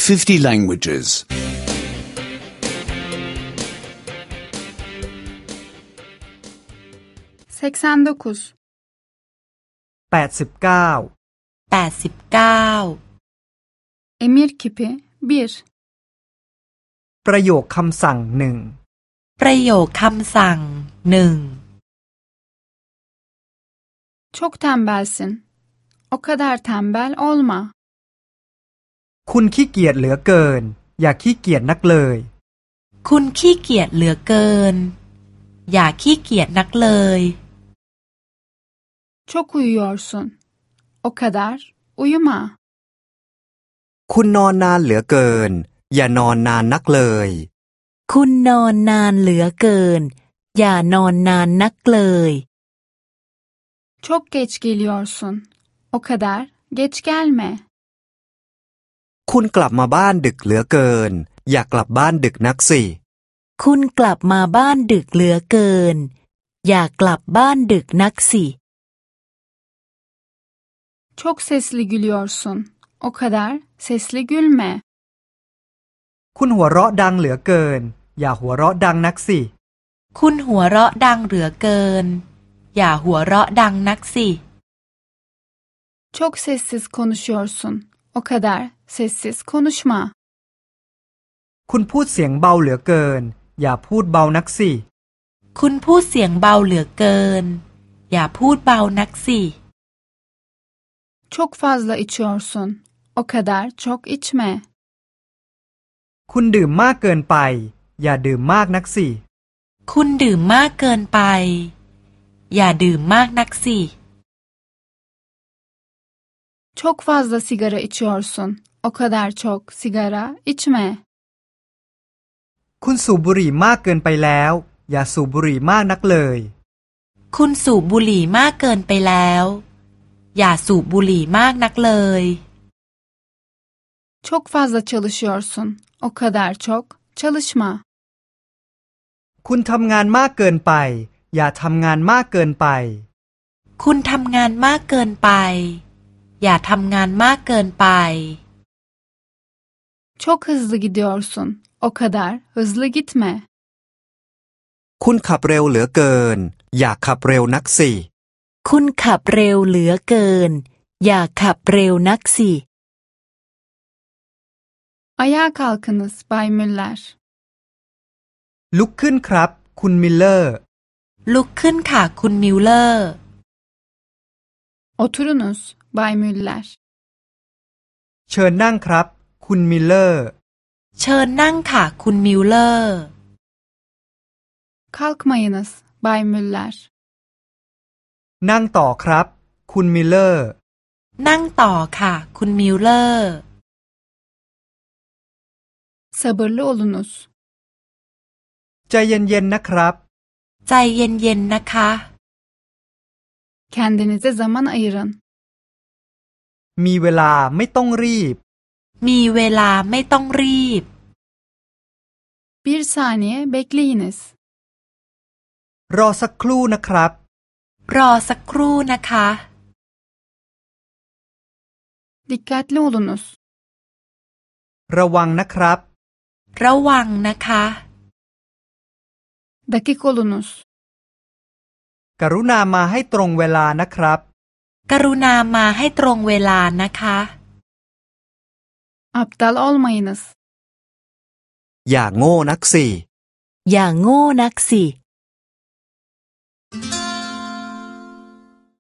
50 languages. 89 89 Emir kipi 1 ประโยคคำสั่งหนึ่งประโยคคำสั่งหนึ่ง Çok tembelsin. O kadar tembel olma. คุณขี้เกียจเหลือเกินอย่าขี้เกียจนักเลยคุณขี้เกียจเหลือเกินอย่าขี้เกียจนักเลย Çok uyuyorsun. O kadar uyuma. คุณนอนนานเหลือเกินอย่านอนนานนักเลยคุณนอนนานเหลือเกินอย่านอนนานนักเลย Çok geç geliyorsun. O kadar geç gelme. คุณกลับมาบ้านดึกเหลือเกินอย่ากลับบ้านดึกนักสิคุณกลับมาบ้านดึกเหลือเกินอย่ากลับบ้านดึกนักสิ Çok sesli gülüyorsun. O kadar sesli gülme. คุณหัวเราะดังเหลือเกินอย่าหัวเราะดังนักสิคุณหัวเราะดังเหลือเกินอย่าหัวเราะดังนักสิ Çok sessiz konuşuyorsun. O kadar sessiz konuşma. คุณพูดเสียงเบาเหลือเกินอย่าพูดเบานักสิคุณพูดเสียงเบาเหลือเกินอย่าพูดเบานักสิ Çok fazla içiyorsun. O kadar çok içme. คุณดื่มมากเกินไปอย่าดื่มมากนักสิคุณดื่มมากเกินไปอย่าดื่มมากนักสิ Çok fazla sigara içiyorsun. O kadar çok sigara içme. คุณสูบบุหรี่มากเกินไปแล้วอย่าสูบบุหรี่มากนักเลยคุณสูบบุหรี่มากเกินไปแล้วอย่าสูบบุหรี่มากนักเลย Çok fazla çalışıyorsun. O kadar çok çalışma. คุณทำงานมากเกินไปอย่าทำงานมากเกินไปคุณทำงานมากเกินไปอย่าทำงานมากเกินไป Çok hızlı gidiyorsun. O kadar hızlı gitme. คุณขับเร็วเหลือเกินอย่าขับเร็วนักสิคุณขับเร็วเหลือเกินอย่าขับเร็วนักสิ Ayağa kalkınız Bay Müller. ลุกขึ้นครับคุณมิลเลอร์ลุกขึ้นค่ะคุณมิลเลอร์ Oturunuz Bay Müller. เชิญนั่งครับคุณมิลเลอร์เชิญนั่งค่ะคุณมิลเลอร์ Kalkmayınız Bay Müller. นั่งต่อครับคุณมิลเลอร์นั่งต่อค่ะคุณมิลเลอร์ Sabırlı olunuz. ใจเย็นๆนะครับใจเย็นๆนะคะ Kendinize zaman ayırın. มีเวลาไม่ต้องรีบมีเวลาไม่ต้องรีบ Bir saniye bekleyiniz. รอสักครู่นะครับรอสักครู่นะคะ Dikkatli olunuz. ระวังนะครับระวังนะคะ Dakik olunuz. กรุณามาให้ตรงเวลานะครับกรุณามาให้ตรงเวลานะคะ Aptal olmayınız. อย่าโง่นักสิอย่าโง่นักสิ